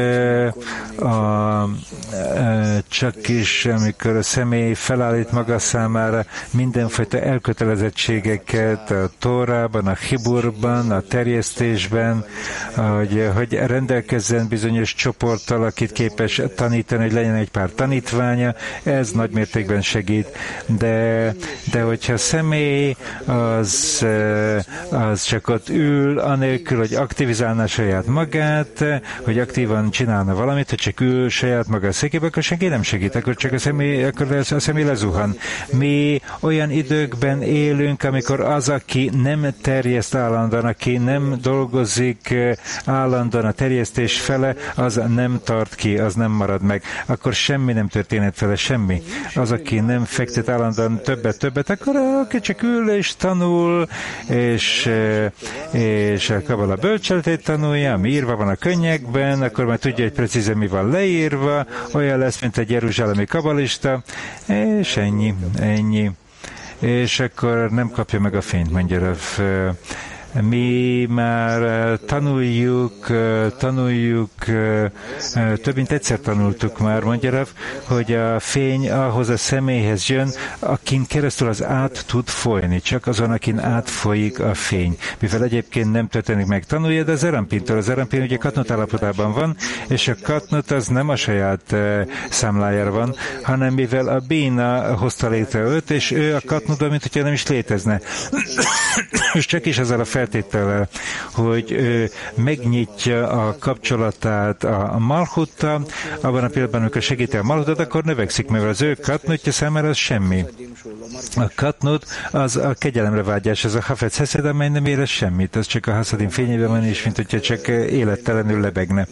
a, csak is, amikor a személy felállít maga számára mindenfajta elkötelezettségeket a Tórában, a Hiburban, a terjesztésben, hogy, hogy rendelkezzen bizonyos csoporttal, akit képes tanítani, hogy legyen egy pár tanítványa, ez nagy mértékben segít, de, de hogyha a személy az, az csak ott ül, anélkül, hogy aktivizál saját magát, hogy aktívan csinálna valamit, hogy csak ül saját maga a székébe, akkor senki nem segít, akkor csak a személy, akkor a személy lezuhan. Mi olyan időkben élünk, amikor az, aki nem terjeszt állandóan, aki nem dolgozik állandóan a terjesztés fele, az nem tart ki, az nem marad meg. Akkor semmi nem történhet vele, semmi. Az, aki nem fektet állandóan többet, többet, akkor aki csak ül és tanul, és, és a kabala bölcseletét tanulja, ami írva van a könnyekben, akkor már tudja, hogy precízen mi van leírva, olyan lesz, mint egy jeruzsálemi kabalista, és ennyi, ennyi. És akkor nem kapja meg a fényt, mondja. Mi már tanuljuk, tanuljuk, több mint egyszer tanultuk már, mondja, hogy a fény ahhoz a személyhez jön, akin keresztül az át tud folyni, csak azon, akin átfolyik a fény. Mivel egyébként nem történik meg, tanulja, de az Erampintől, az Erampin ugye katnot állapotában van, és a katnot az nem a saját számlájára van, hanem mivel a Bína hozta létre őt, és ő a katnotban, mint hogyha nem is létezne. És csak is ezzel a feltétellel, hogy ő megnyitja a kapcsolatát a Malchuttal, abban a pillanatban, amikor segíti a Malchutot, akkor növekszik, mert az ő katnutja számára az semmi. A katnut az a kegyelemre vágyás, ez a hafetz heszed, amely nem érez semmit, az csak a haszadim fényében van, és mint hogyha csak élettelenül lebegne.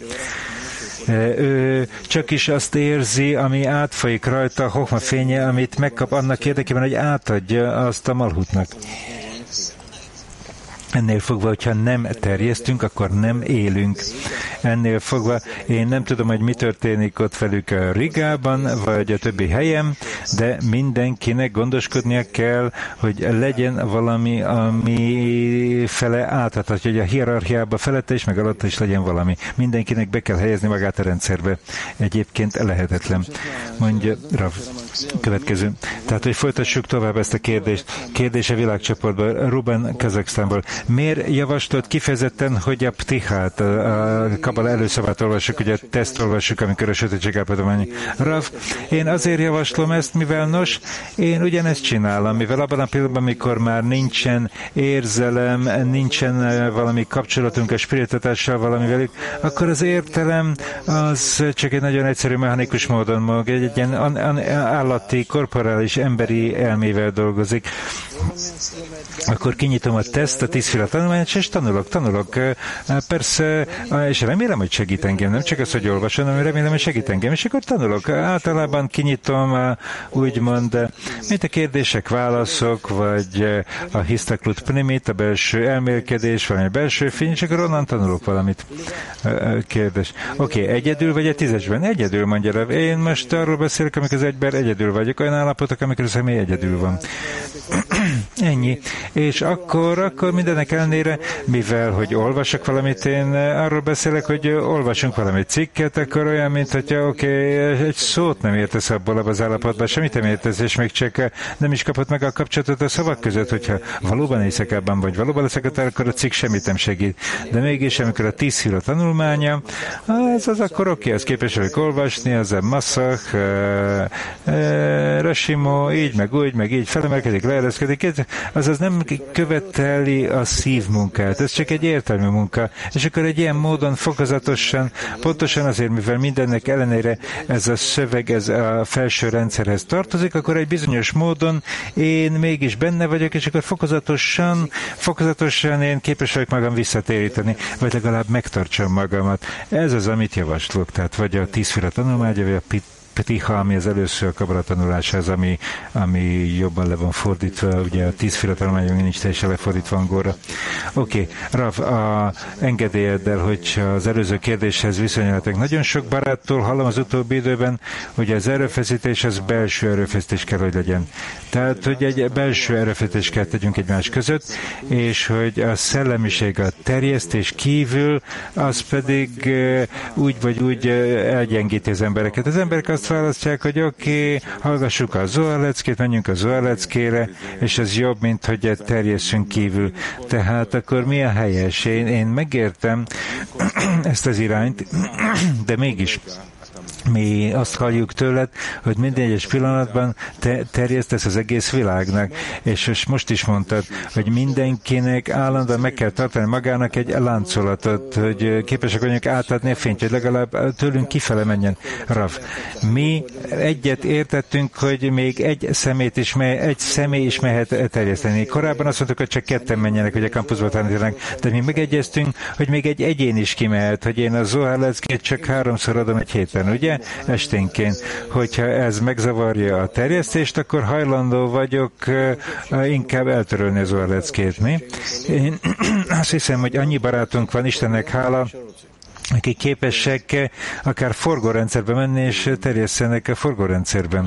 Ő csak is azt érzi, ami átfolyik rajta, a hokma fénye, amit megkap annak érdekében, hogy átadja azt a Malchutnak. Ennél fogva, hogyha nem terjesztünk, akkor nem élünk. Ennél fogva én nem tudom, hogy mi történik ott velük a Rigában, vagy a többi helyen, de mindenkinek gondoskodnia kell, hogy legyen valami, ami fele átadhatja, hogy a hierarchiában felette is, meg alatta is legyen valami. Mindenkinek be kell helyezni magát a rendszerbe. Egyébként lehetetlen. Mondja Rav. Következő. Tehát, hogy folytassuk tovább ezt a kérdést. Kérdés a világcsoportban. Ruben, Kazaksztánból. Miért javaslott kifejezetten, hogy a ptichát, a kabala előszavát olvassuk, ugye a teszt olvassuk, amikor a sötétség állapotományi. Rav, én azért javaslom ezt, mivel nos, én ugyanezt csinálom, mivel abban a pillanatban, amikor már nincsen érzelem, nincsen valami kapcsolatunk a spiritatással valami velük, akkor az értelem az csak egy nagyon egyszerű mechanikus módon mog, egy ilyen állati, korporális, emberi elmével dolgozik, akkor kinyitom a teszt, a tízféle tanulmányt, és tanulok, tanulok. Persze, és remélem, hogy segít engem, nem csak az, hogy olvasom, hanem remélem, hogy segít engem, és akkor tanulok. Általában kinyitom, úgymond, mint a kérdések, válaszok, vagy a hisztaklut pnimit, a belső elmélkedés, valami belső fény, és akkor onnan tanulok valamit. Kérdés. Oké, okay, egyedül vagy a tízesben? Egyedül, mondja Rav. Én most arról beszélek, amikor az egyben egyedül vagyok, olyan állapotok, amikor a személy egyedül van. Ennyi. És akkor, akkor mindenek ellenére, mivel, hogy olvasok valamit, én arról beszélek, hogy olvasunk valami cikket, akkor olyan, mint hogyha oké, okay, egy szót nem értesz abból az állapotban, semmit nem értesz, és még csak nem is kapott meg a kapcsolatot a szavak között, hogyha valóban hiszek ebben, vagy valóban leszek a akkor a cikk semmit nem segít. De mégis, amikor a tíz hír a tanulmánya, az, az akkor oké, okay, az képes vagyok olvasni, az a masszak, e, e, Rashimo, így, meg úgy, meg így felemelkedik, leereszkedik, azaz nem követeli a szívmunkát, ez csak egy értelmű munka, és akkor egy ilyen módon fokozatosan, pontosan azért, mivel mindennek ellenére ez a szöveg, ez a felső rendszerhez tartozik, akkor egy bizonyos módon én mégis benne vagyok, és akkor fokozatosan, fokozatosan én képes vagyok magam visszatéríteni, vagy legalább megtartsam magamat. Ez az, amit javaslok, tehát vagy a tízféle tanulmánya, vagy a pit Petiha, ami az először a kabala tanulás, az, ami, ami jobban le van fordítva, ugye a tízféle tanulmány nincs teljesen lefordítva angolra. Oké, okay. Rav, a engedélyeddel, hogy az előző kérdéshez viszonyulatok. Nagyon sok baráttól hallom az utóbbi időben, hogy az erőfeszítés az belső erőfeszítés kell, hogy legyen. Tehát, hogy egy belső erőfeszítés kell tegyünk egymás között, és hogy a szellemiség, a terjesztés kívül, az pedig úgy vagy úgy elgyengíti az embereket. Az emberek azt választják, hogy oké, okay, hallgassuk a Zohar leckét, menjünk a Zohar leckére, és ez jobb, mint hogy terjesszünk kívül. Tehát akkor mi a helyes? Én, én megértem ezt az irányt, de mégis mi azt halljuk tőled, hogy minden egyes pillanatban te terjesztesz az egész világnak, és most is mondtad, hogy mindenkinek állandóan meg kell tartani magának egy láncolatot, hogy képesek vagyunk átadni a fényt, hogy legalább tőlünk kifele menjen. Rav, mi egyet értettünk, hogy még egy szemét is, egy személy is mehet terjeszteni. Korábban azt mondtuk, hogy csak ketten menjenek, hogy a kampuszba tanítanak, de mi megegyeztünk, hogy még egy egyén is kimehet, hogy én a Zohar leckét csak háromszor adom egy héten, ugye? Esténként. Hogyha ez megzavarja a terjesztést, akkor hajlandó vagyok uh, inkább eltörölni az Zohar leckét, mi? Én azt hiszem, hogy annyi barátunk van, Istennek hála, akik képesek akár forgórendszerbe menni, és terjesztenek a forgórendszerben.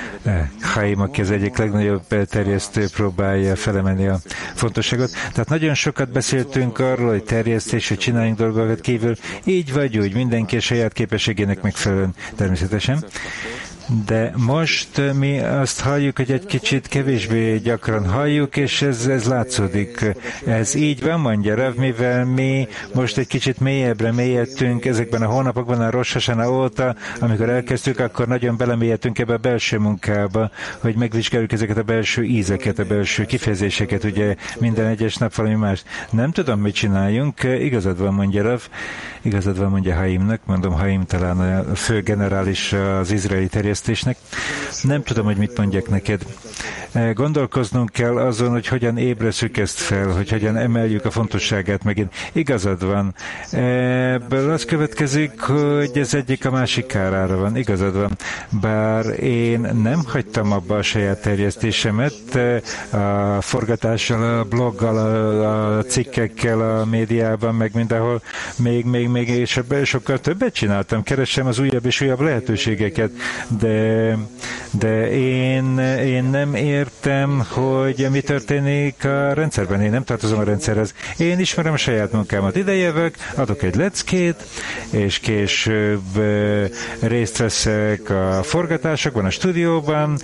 Haim, aki az egyik legnagyobb terjesztő, próbálja felemelni a fontosságot. Tehát nagyon sokat beszéltünk arról, hogy terjesztés, hogy csináljunk dolgokat kívül, így vagy úgy, mindenki a saját képességének megfelelően természetesen. De most mi azt halljuk, hogy egy kicsit kevésbé gyakran halljuk, és ez, ez látszódik. Ez így van, mondja Rav, mivel mi most egy kicsit mélyebbre mélyedtünk ezekben a hónapokban, a Rosh Hashanah óta, amikor elkezdtük, akkor nagyon belemélyedtünk ebbe a belső munkába, hogy megvizsgáljuk ezeket a belső ízeket, a belső kifejezéseket, ugye minden egyes nap valami más. Nem tudom, mit csináljunk, igazad van, mondja Rav, igazad van, mondja Haimnak, mondom, Haim talán a fő generális az izraeli terjesztésnek. Nem tudom, hogy mit mondjak neked. Gondolkoznunk kell azon, hogy hogyan ébreszük ezt fel, hogy hogyan emeljük a fontosságát megint. Igazad van. Ebből az következik, hogy ez egyik a másik kárára van. Igazad van. Bár én nem hagytam abba a saját terjesztésemet a forgatással, a bloggal, a, a cikkekkel, a médiában, meg mindenhol. Még, még, még, és sokkal többet csináltam. Keresem az újabb és újabb lehetőségeket. De, de én, én nem értem, hogy mi történik a rendszerben. Én nem tartozom a rendszerhez. Én ismerem a saját munkámat. Ide jövök, adok egy leckét, és később részt veszek a forgatásokban, a stúdióban,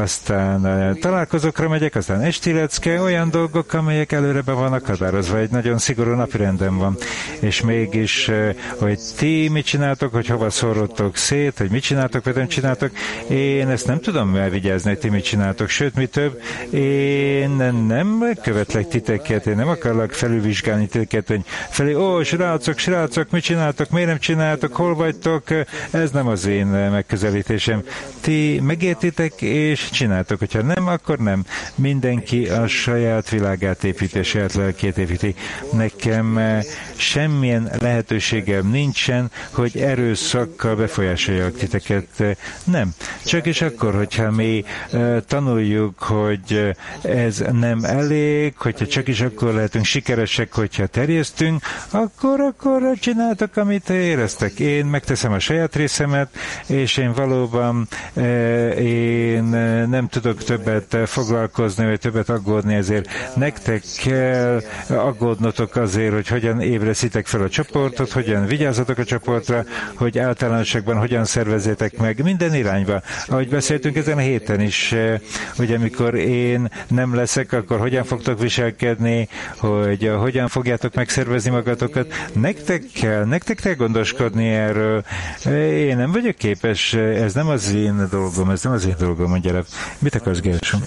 aztán találkozókra megyek, aztán esti lecke, olyan dolgok, amelyek előre be vannak határozva, egy nagyon szigorú napirendem van. És mégis, hogy ti mit csináltok, hogy hova szórodtok szét, hogy mit csináltok, vagy nem csináltok, csináltok. Én ezt nem tudom elvigyázni, hogy ti mit csináltok. Sőt, mi több, én nem követlek titeket, én nem akarlak felülvizsgálni titeket, hogy felé, ó, srácok, srácok, mit csináltok, miért nem csináltok, hol vagytok? Ez nem az én megközelítésem. Ti megértitek, és csináltok. Hogyha nem, akkor nem. Mindenki a saját világát építi, a saját lelkét építi. Nekem semmilyen lehetőségem nincsen, hogy erőszakkal befolyásoljak titeket. Nem. Csak is akkor, hogyha mi tanuljuk, hogy ez nem elég, hogyha csak is akkor lehetünk sikeresek, hogyha terjesztünk, akkor, akkor csináltok, amit éreztek. Én megteszem a saját részemet, és én valóban én nem tudok többet foglalkozni, vagy többet aggódni, ezért nektek kell aggódnotok azért, hogy hogyan ébreszítek fel a csoportot, hogyan vigyázzatok a csoportra, hogy általánosságban hogyan szervezzétek meg minden irányba. Ahogy beszéltünk ezen a héten is, hogy amikor én nem leszek, akkor hogyan fogtok viselkedni, hogy hogyan fogjátok megszervezni magatokat. Nektek kell, nektek kell gondoskodni erről. Én nem vagyok képes, ez nem az én dolgom, ez nem az én dolgom, mondja. Mit akarsz, Gerson?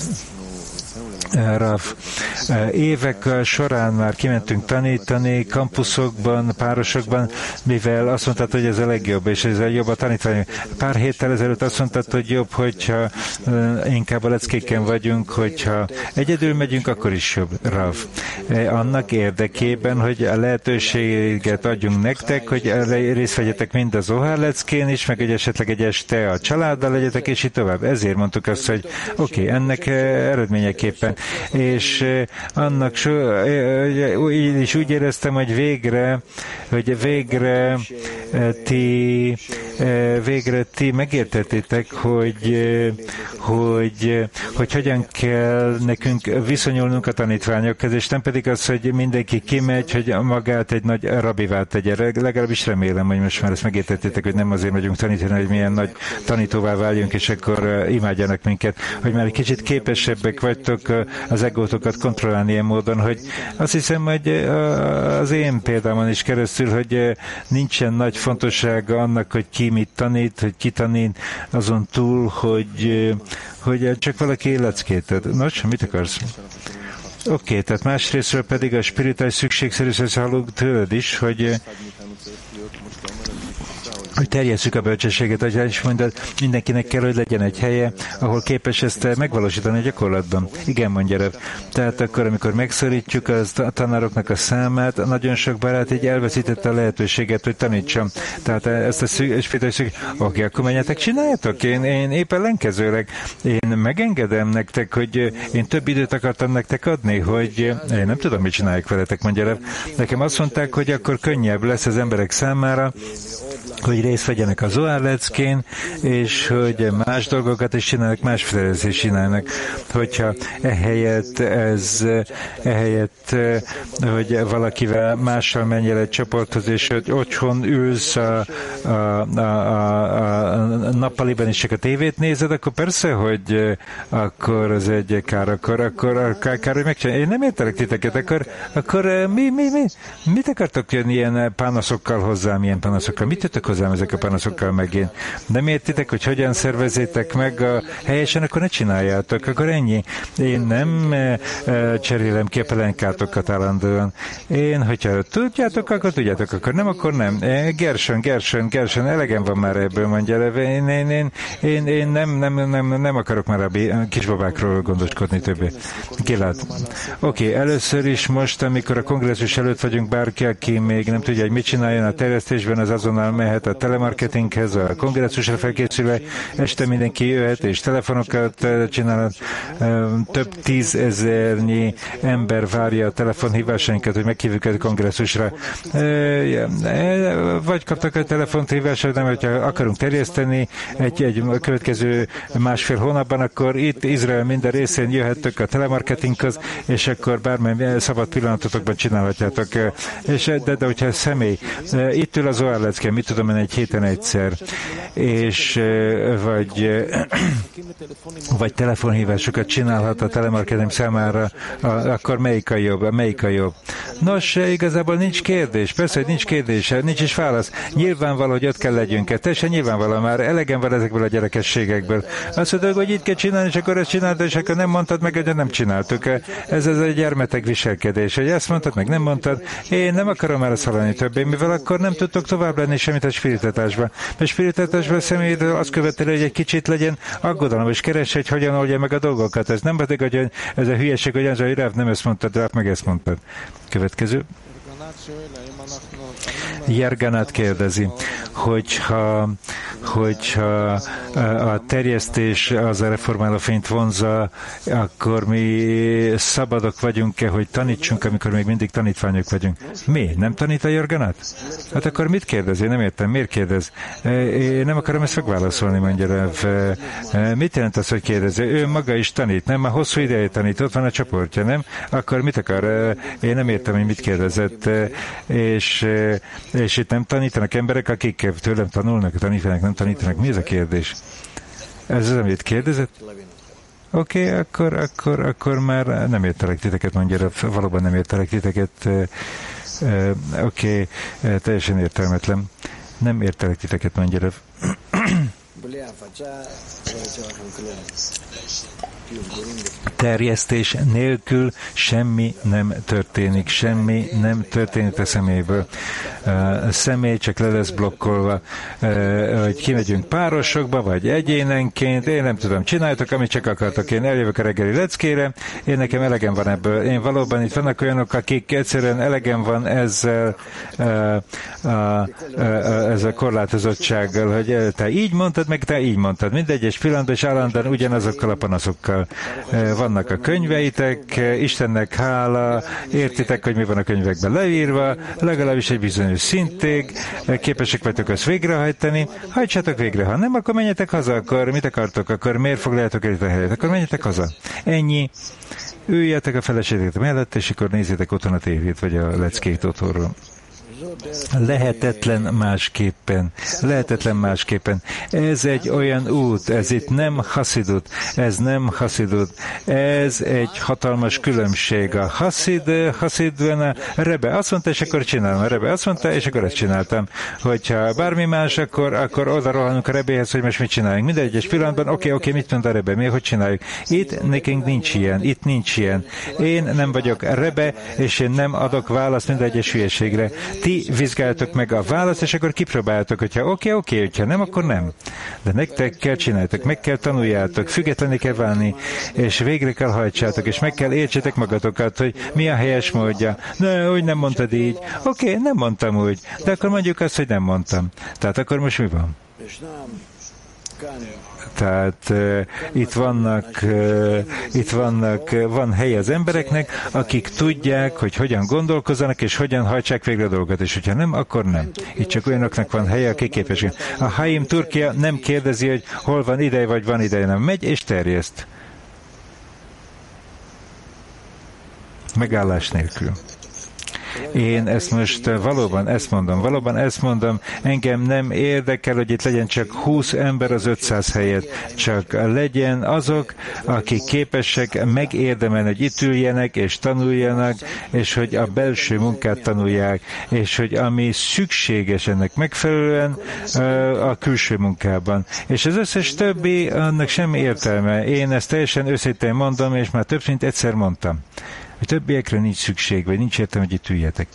Rav, évek során már kimentünk tanítani kampuszokban, párosokban, mivel azt mondtad, hogy ez a legjobb, és ez a jobb a tanítvány. Pár héttel ezelőtt azt mondtad, hogy jobb, hogyha inkább a leckéken vagyunk, hogyha egyedül megyünk, akkor is jobb, Rav. Annak érdekében, hogy a lehetőséget adjunk nektek, hogy részt vegyetek mind az Zohar leckén is, meg hogy esetleg egy este a családdal legyetek, és így tovább. Ezért mondtuk azt, hogy oké, okay, ennek eredményeképpen és annak so, így is úgy éreztem, hogy végre, hogy végre ti, végre ti megértettétek, hogy, hogy, hogy hogyan kell nekünk viszonyulnunk a tanítványokhoz, és nem pedig az, hogy mindenki kimegy, hogy magát egy nagy rabivá tegye. Legalábbis remélem, hogy most már ezt megértettétek, hogy nem azért megyünk tanítani, hogy milyen nagy tanítóvá váljunk, és akkor imádjanak minket, hogy már egy kicsit képesebbek vagytok az egótokat kontrollálni ilyen módon, hogy azt hiszem, hogy az én példámon is keresztül, hogy nincsen nagy fontossága annak, hogy ki mit tanít, hogy ki tanít, azon túl, hogy, hogy csak valaki leckét ad. Nos, mit akarsz? Oké, okay, tehát másrésztről pedig a spirituális szükségszerűség hallunk tőled is, hogy hogy terjesszük a bölcsességet, ahogy is mondod, mindenkinek kell, hogy legyen egy helye, ahol képes ezt megvalósítani a gyakorlatban. Igen, mondja Rev. Tehát akkor, amikor megszorítjuk a tanároknak a számát, nagyon sok barát így elveszítette a lehetőséget, hogy tanítsam. Tehát ezt a spirituális, oké, akkor menjetek, csináljátok. Én, én épp ellenkezőleg, én megengedem nektek, hogy én több időt akartam nektek adni, hogy én nem tudom, mit csinálják veletek, mondja Rev. Nekem azt mondták, hogy akkor könnyebb lesz az emberek számára, hogy részt vegyenek a Zohar leckén, és hogy más dolgokat is csinálnak, más felelőzést csinálnak. Hogyha ehelyett ez, ehelyett, hogy valakivel mással menj el egy csoporthoz, és hogy otthon ülsz a, a, a, a, a nappaliban is csak a tévét nézed, akkor persze, hogy akkor az egy kár, akkor, akkor, akkor kár, hogy megcsinálni. Én nem értelek titeket, akkor, akkor mi, mi, mi, mit akartok jönni ilyen panaszokkal hozzám, ilyen panaszokkal? Mit jöttök hozzám ezek a panaszokkal megint? Nem értitek, hogy hogyan szervezzétek meg a helyesen, akkor ne csináljátok, akkor ennyi. Én nem e, e, cserélem ki a pelenkátokat állandóan. Én, hogyha tudjátok, akkor tudjátok, akkor nem, akkor nem. E, Gerson, Gerson, Gerson, elegem van már ebből, mondja. Én, én, én, én, én nem, nem, nem, nem akarok már a kisbabákról gondoskodni többé. Gilad. Oké, okay, először is most, amikor a kongresszus előtt vagyunk, bárki, aki még nem tudja, hogy mit csináljon a terjesztésben, az azonnal mehet a telemarketinghez, a kongresszusra felkészülve, este mindenki jöhet, és telefonokat csinál, több tízezernyi ember várja a telefonhívásainkat, hogy meghívjuk a kongresszusra. Vagy kaptak a telefonhívásra, nem, hogyha akarunk terjeszteni egy, egy következő másfél hónapban, akkor itt Izrael minden részén jöhettek a telemarketinghoz, és akkor bármely szabad pillanatotokban csinálhatjátok. És, de, de hogyha a személy itt ül az Zohar leckén, mit tudom elmenni egy héten egyszer, és vagy, vagy telefonhívásokat csinálhat a telemarketing számára, akkor melyik a jobb, melyik a jobb. Nos, igazából nincs kérdés, persze, hogy nincs kérdés, nincs is válasz. Nyilvánvaló, hogy ott kell legyünk. Teljesen nyilvánvaló, már elegem van ezekből a gyerekességekből. Azt mondod, hogy itt kell csinálni, és akkor ezt csináltad, és akkor nem mondtad meg, hogy nem csináltuk. Ez az egy gyermetek viselkedés, hogy ezt mondtad, meg nem mondtad. Én nem akarom már ezt hallani többé, mivel akkor nem tudtok tovább lenni semmit a spiritetásban. A spiritetásban a személyről azt követeli, hogy egy kicsit legyen aggodalom, és keresse, hogy hogyan oldja meg a dolgokat. Ez nem pedig, hogy ez a hülyeség, hogy az, hogy Ráv nem ezt mondtad, Ráv meg ezt mondtad. Következő. Jerganát kérdezi, hogyha, hogyha a terjesztés az a reformáló fényt vonza, akkor mi szabadok vagyunk-e, hogy tanítsunk, amikor még mindig tanítványok vagyunk? Mi? Nem tanít a Jerganát? Hát akkor mit kérdez? Én nem értem. Miért kérdez? Én nem akarom ezt megválaszolni, mondja Rav. Mit jelent az, hogy kérdezi? Ő maga is tanít, nem? Már hosszú ideje tanít, ott van a csoportja, nem? Akkor mit akar? Én nem értem, hogy mit kérdezett. És, és itt nem tanítanak emberek, akik tőlem tanulnak, tanítanak, nem tanítanak. Mi ez a kérdés? Ez az, amit kérdezett? Oké, okay, akkor, akkor, akkor már nem értelek titeket, mondja, valóban nem értelek titeket. Oké, okay, teljesen értelmetlen. Nem értelek titeket, mondja. Terjesztés nélkül semmi nem történik, semmi nem történik a személyből. A személy csak le lesz blokkolva, hogy kimegyünk párosokba, vagy egyénenként, én nem tudom, csináljátok, amit csak akartok, én eljövök a reggeli leckére, én nekem elegem van ebből. Én valóban itt vannak olyanok, akik egyszerűen elegem van ezzel ez a korlátozottsággal, hogy te így mondtad, meg te így mondtad. Mindegy, és pillanatban és állandóan ugyanazokkal a panaszokkal. Vannak a könyveitek, Istennek hála, értitek, hogy mi van a könyvekben leírva, legalábbis egy bizonyos szintig, képesek vagytok azt végrehajtani, hajtsátok végre, ha nem, akkor menjetek haza, akkor mit akartok, akkor miért foglaljátok el itt a helyet, akkor menjetek haza. Ennyi. Üljetek a feleségek mellett, és akkor nézzétek otthon a tévét, vagy a leckét otthonról. Lehetetlen másképpen. Lehetetlen másképpen. Ez egy olyan út, ez itt nem haszidut, ez nem haszidut, ez egy hatalmas különbség. A haszid, haszidben a Rebe azt mondta, és akkor csinálom. A Rebe azt mondta, és akkor ezt csináltam. Hogyha bármi más, akkor, akkor oda rohanunk a Rebéhez, hogy most mit csináljunk. Minden egyes pillanatban, oké, okay, oké, okay, mit mond a Rebe, mi, hogy csináljuk. Itt nekünk nincs ilyen, itt nincs ilyen. Én nem vagyok Rebe, és én nem adok választ minden egyes hülyeségre. Ti vizsgáltok meg a választ, és akkor kipróbáltok, hogyha oké, okay, oké, okay, hogyha nem, akkor nem. De nektek kell csináltok, meg kell tanuljátok, függetlenné kell válni, és végre kell hajtsátok, és meg kell értsétek magatokat, hogy mi a helyes módja. Ne, úgy nem mondtad így. Oké, okay, nem mondtam úgy, de akkor mondjuk azt, hogy nem mondtam. Tehát akkor most mi van? Tehát uh, itt vannak, uh, itt vannak, uh, van hely az embereknek, akik tudják, hogy hogyan gondolkozzanak, és hogyan hajtsák végre a dolgokat, és hogyha nem, akkor nem. Itt csak olyanoknak van helye, akik képesek. A Haim Turkia nem kérdezi, hogy hol van ideje, vagy van ideje, nem megy, és terjeszt. Megállás nélkül. Én ezt most valóban ezt mondom, valóban ezt mondom, engem nem érdekel, hogy itt legyen csak húsz ember az ötszáz helyett, csak legyen azok, akik képesek megérdemelni, hogy itt üljenek és tanuljanak, és hogy a belső munkát tanulják, és hogy ami szükséges ennek megfelelően a külső munkában. És az összes többi, annak semmi értelme. Én ezt teljesen őszintén mondom, és már több mint egyszer mondtam. A többiekre nincs szükség, vagy nincs értelme, hogy itt üljetek.